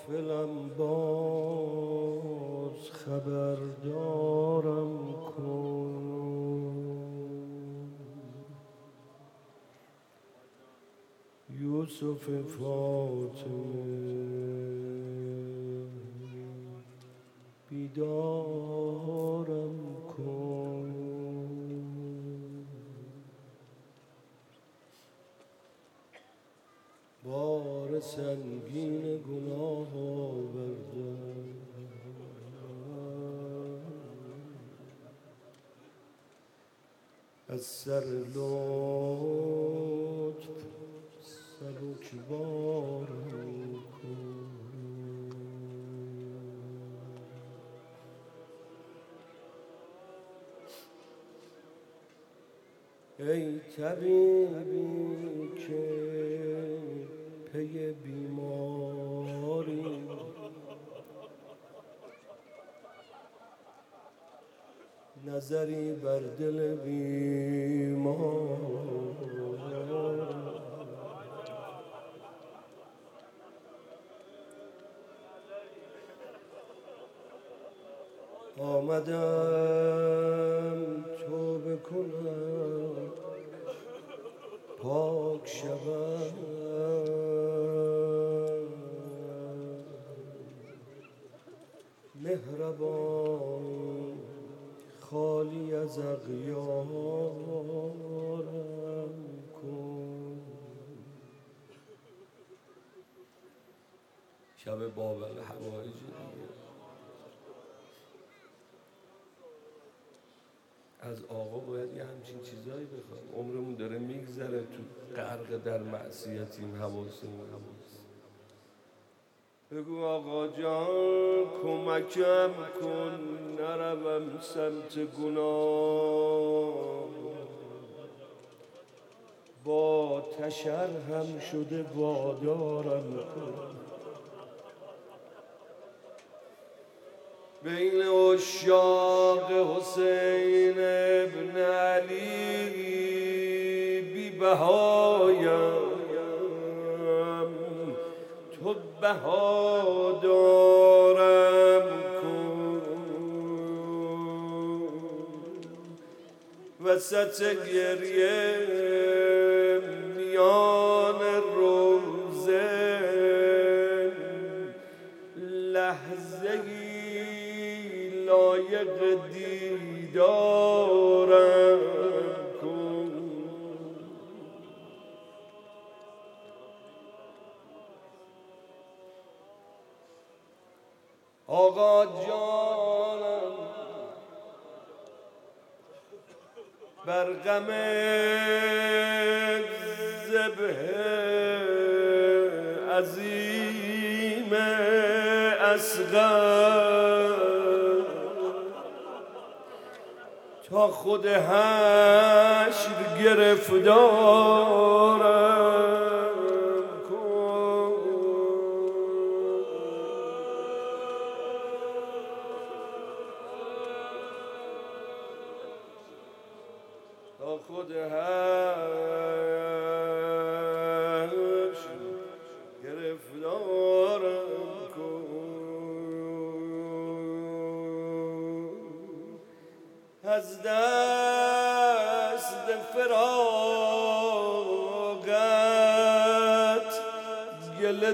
غافلم باز خبردارم کن. یوسف فاطمه بیدارم کن. بار سنگین گناه آوردم، از سر لطف سبکبارم کن. ای طبیبی که پی بیماری نظری بر دل بیمار، آمدم توبه کنم پاک شوم، مهربان خالی از اغیارم کن. شب باب الحوائج دیگه از آقا باید یه همچین چیزایی بخوایم. عمرمون داره میگذره تو غرق در معصیتیم، حواسمون هست. بگو آقا جان کمکم کن نروم سمت گناه، با تشرهم شده وادارم کن. بین عشاق حسین ابن علی بی بهایم، تو بها دارم کن. وسط گریه میان روزه لحظه‌ای لایق دیدارم کن. آقا جانم بر غم ذبح عظیم اصغر تا خود حشر گرفتارم کن. تا خود حشر گرفتارم از دست فراغت گله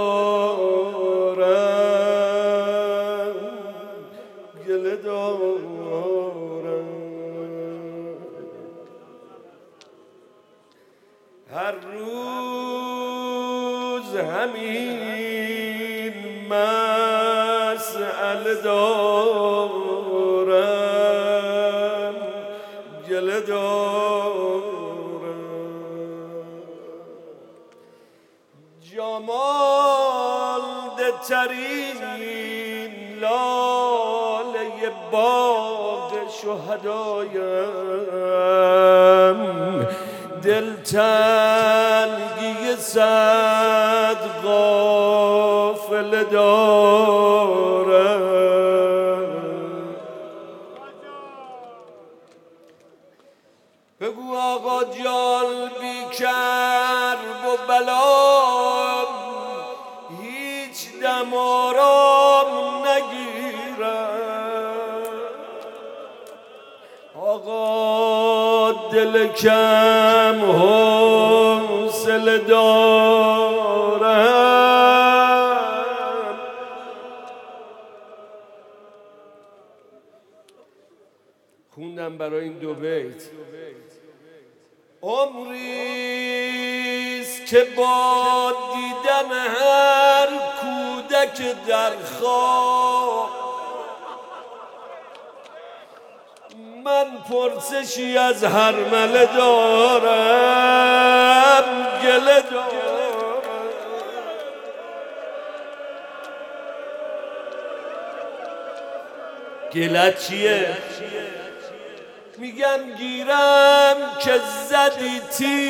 دارم، گله دارم. هر روز همین مسئله دارم، گله دارم. جمال ترین لاله باغ شهدایم، دلتنگی صد غافل دارم. بگو آقا جان بی کرب و بلا هیچ هیچ دم آرام نگیرم آقا دل کم حوصله دارم خوندم برای این دو بیت عمریست که با دیدن هر کودک در خواب من پرسشی از هر مله دارم گله دارم گله چیه؟ میگم گیرم که زدی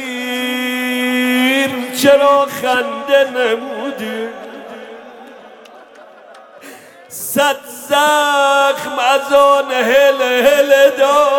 تیر چرا خنده نمودی 100 زخم از آن هل هل دارم